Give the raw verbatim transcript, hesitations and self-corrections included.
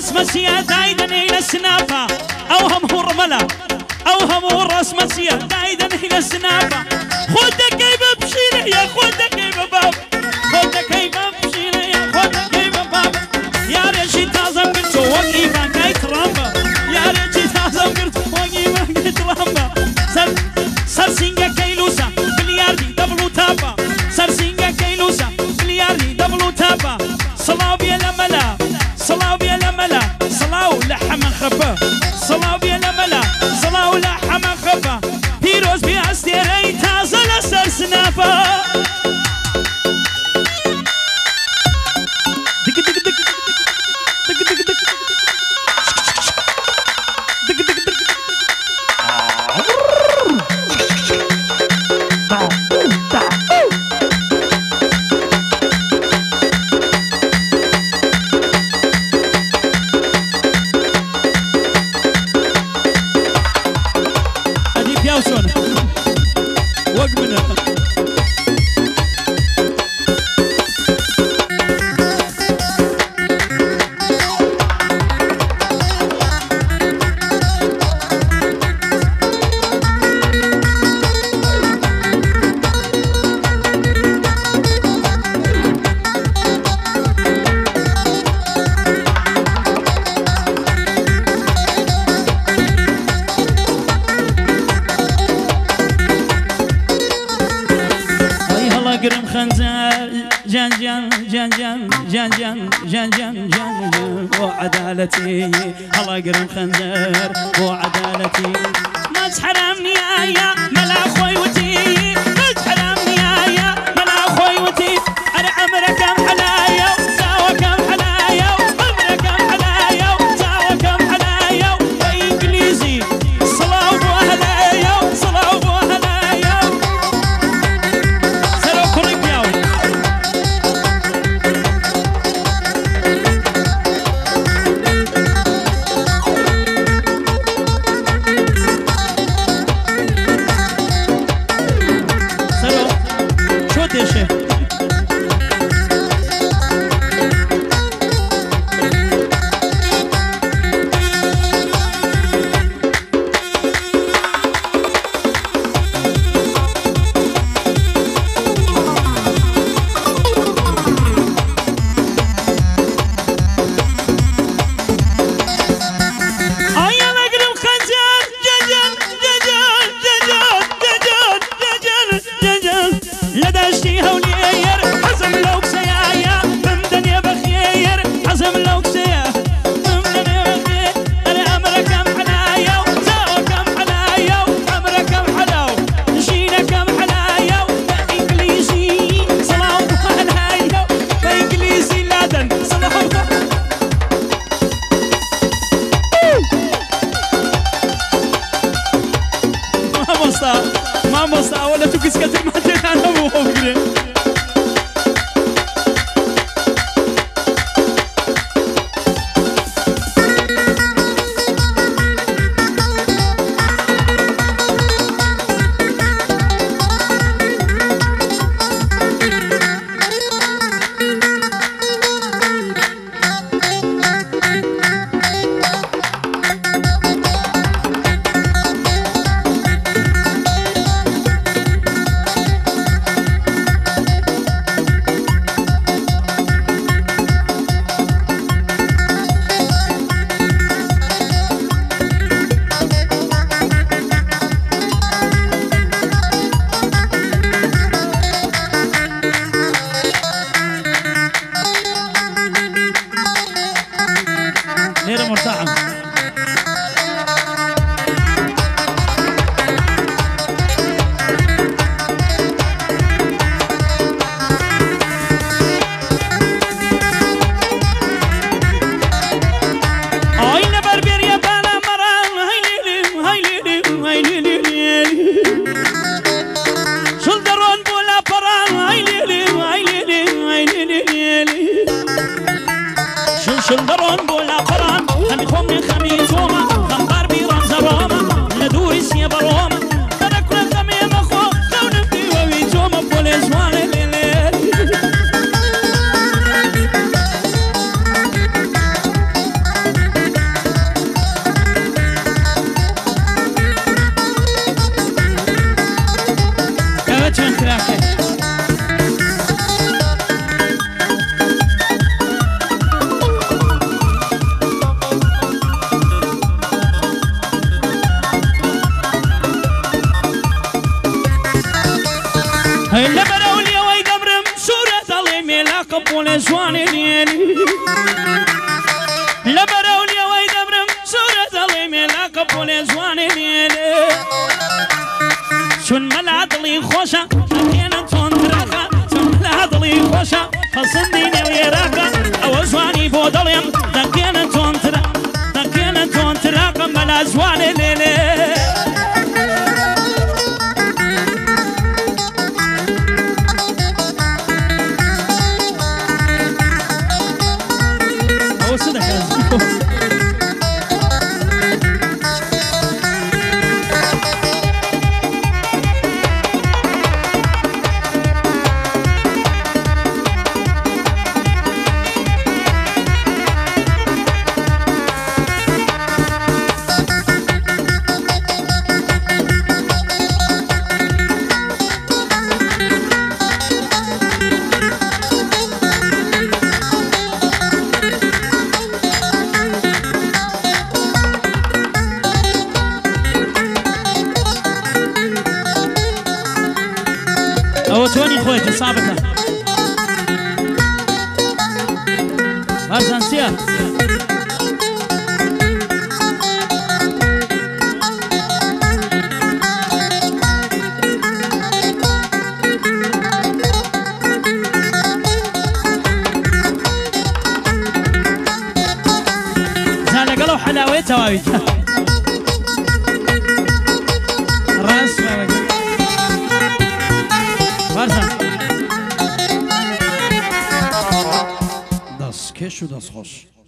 راس مسيا دايدا الى السنافه اوهم هو الرمله اوهم هو راس مسيا دايدا الى السنافه خدك كيف بشيله يا خدك كيف باب خدك كيف بشيله يا خدك كيف باب يا ريشي تازم قلت وقي ما قايت رامبا يا ريشي تازم قلت وقي ما قايت رامبا سر سر سينجا كيلوسا بلياردي دبلو تابا سر سينجا كيلوسا بلياردي دبلو تابا صلاو بيا لملا صلاو بيا لملا صلاو لحم خفا صلاو بيا لملا صلاو لحم خفا بيروز بيا استيري تازل سر سنافا جان جان جان جان جان جان جان جان جان وعدالتي الله قرم خنزر وعدالتي ما تحرمني يا ملا خويوتي ما تحرمني يا ملا خويوتي انا عمرك كم حلايا ساوى كم حلايا عمرك كم حلايا ساوى كم حلايا بالانجليزي صلاة وهلايا صلاة وهلايا سلام كوريبياو ما مصا ولا تقيس كتير ما تنام وهو كده غير مرتاحة شلدرون بولا فران خمي خمي خمي لبرولي ويدبرم سورة ظلمي لا قبول زواني ليلي شون ملعدلي خوشة أكينا تونتراكا شون ملعدلي خوشة فصنديني ويراكا أو زواني بودليم دكينا تونترا دكينا تونتراكا ملا زواني ليلي أو صدق أزيكو أو توني خويتي صابتها بارزان سيار زال قالوا حلاوتها وايد راس بارزان داس كش و داس خوش